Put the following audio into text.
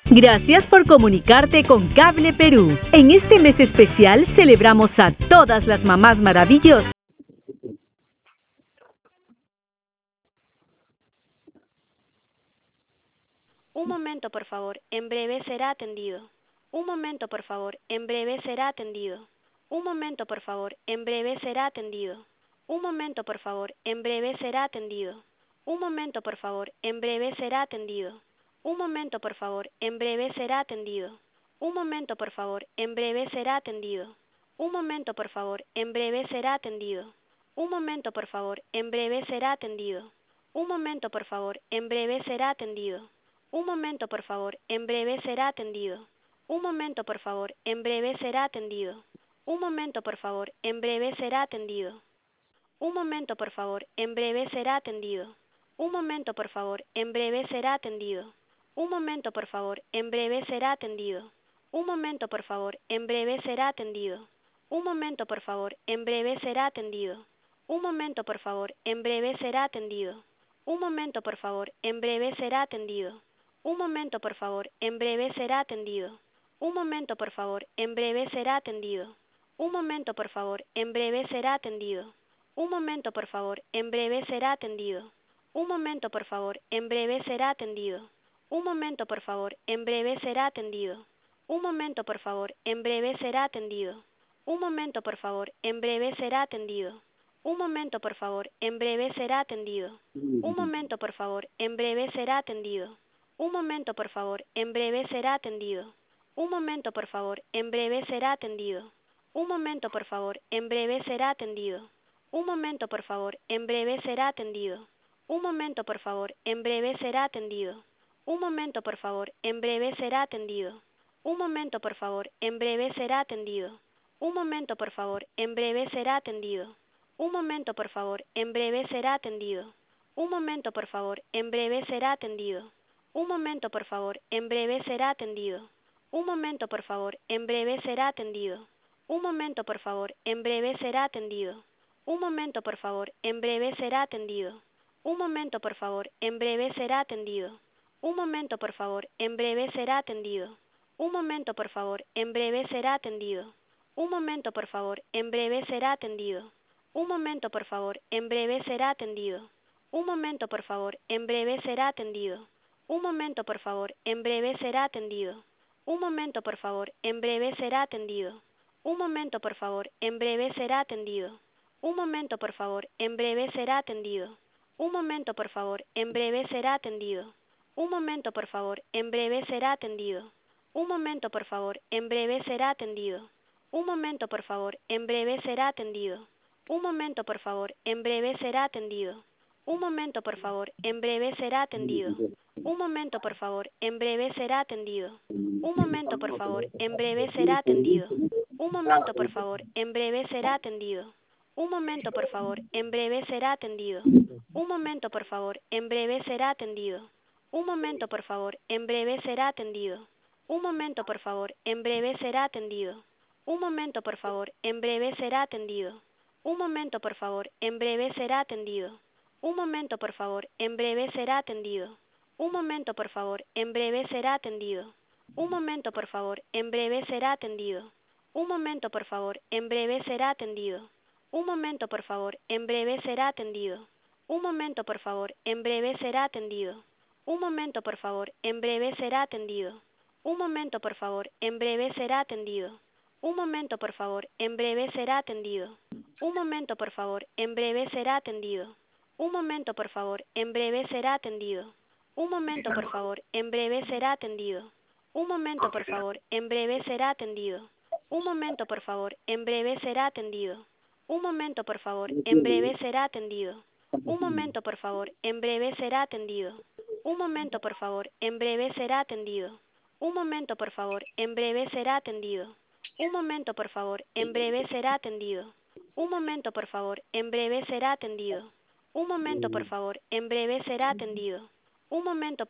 Gracias por comunicarte con Cable Perú. En este mes especial celebramos a todas las mamás maravillosas. Un momento, por favor, en breve será atendido. Un momento, por favor, en breve será atendido. Un momento, por favor, en breve será atendido. Un momento, por favor, en breve será atendido. Un momento, por favor, en breve será atendido. Un momento, por favor, en breve será atendido. Un momento, por favor, en breve será atendido. Un momento, por favor, en breve será atendido. Un momento, por favor, en breve será atendido. Un momento, por favor, en breve será atendido. Un momento, por favor, en breve será atendido. Un momento, por favor, en breve será atendido. Un momento, por favor, en breve será atendido. Un momento, por favor, en breve será atendido. Un momento, por favor, en breve será atendido. Un momento, por favor, en breve será atendido. Un momento, por favor, en breve será atendido. Un momento, por favor, en breve será atendido. Un momento, por favor, en breve será atendido. Un momento, por favor, en breve será atendido. Un momento, por favor, en breve será atendido. Un momento, por favor, en breve será atendido. Un momento, por favor, en breve será atendido. Un momento, por favor, en breve será atendido. Un momento, por favor, en breve será atendido. Un momento, por favor, en breve será atendido. Un momento, por favor, en breve será atendido. Un momento, por favor, en breve será atendido. Un momento, por favor, en breve será atendido. Un momento, por favor, en breve será atendido. Un momento, por favor, en breve será atendido. Un momento, por favor, en breve será atendido. Un momento, por favor, en breve será atendido. Un momento, por favor, en breve será atendido. Un momento, por favor, en breve será atendido. Un momento, por favor, en breve será atendido. Un momento, por favor, en breve será atendido. Un momento, por favor, en breve será atendido. Un momento, por favor, en breve será atendido. Un momento, por favor, en breve será atendido. Un momento, por favor, en breve será atendido. Un momento, por favor, en breve será atendido. Un momento, por favor, en breve será atendido. Un momento, por favor, en breve será atendido. Un momento, por favor, en breve será atendido. Un momento, por favor, en breve será atendido. Un momento, por favor, en breve será atendido. Un momento, por favor, en breve será atendido. Un momento, por favor, en breve será atendido. Un momento, por favor, en breve será atendido. Un momento, por favor, en breve será atendido. Un momento, por favor, en breve será atendido. Un momento, por favor, en breve será atendido. Un momento, por favor, en breve será atendido. Un momento, por favor, en breve será atendido. Un momento, por favor, en breve será atendido. Un momento, por favor, en breve será atendido. Un momento, por favor, en breve será atendido. Un momento, por favor, en breve será atendido. Un momento, por favor, en breve será atendido. Un momento, por favor, en breve será atendido. Un momento, por favor, en breve será atendido. Un momento, por favor, en breve será atendido. Un momento, por favor, en breve será atendido. Un momento, por favor, en breve será atendido. Un momento, por favor, en breve será atendido. Un momento, por favor, en breve será atendido. Un momento, por favor, en breve será atendido. Un momento, por favor, en breve será atendido. Un momento, por favor, en breve será atendido. Un momento, por favor, en breve será atendido. Un momento, por favor, en breve será atendido. Un momento, por favor, en breve será atendido. Un momento, por favor, en breve será atendido. Un momento, por favor, en breve será atendido. Un momento, por favor, en breve será atendido. Un momento, por favor, en breve será atendido. Un momento, por favor, en breve será atendido. Un momento, por favor, en breve será atendido. Un momento, por favor, en breve será atendido. Un momento, por favor, en breve será atendido. Un momento, por favor, en breve será atendido. Un momento, por favor, en breve será atendido. Un momento, por favor, en breve será atendido. Un momento, por favor, en breve será atendido. Un momento, por favor, en breve será atendido. Un momento, por favor, en breve será atendido. Un momento, por favor, en breve será atendido. Un momento, por favor, en breve será atendido. Un momento, por favor, en breve será atendido. Un momento,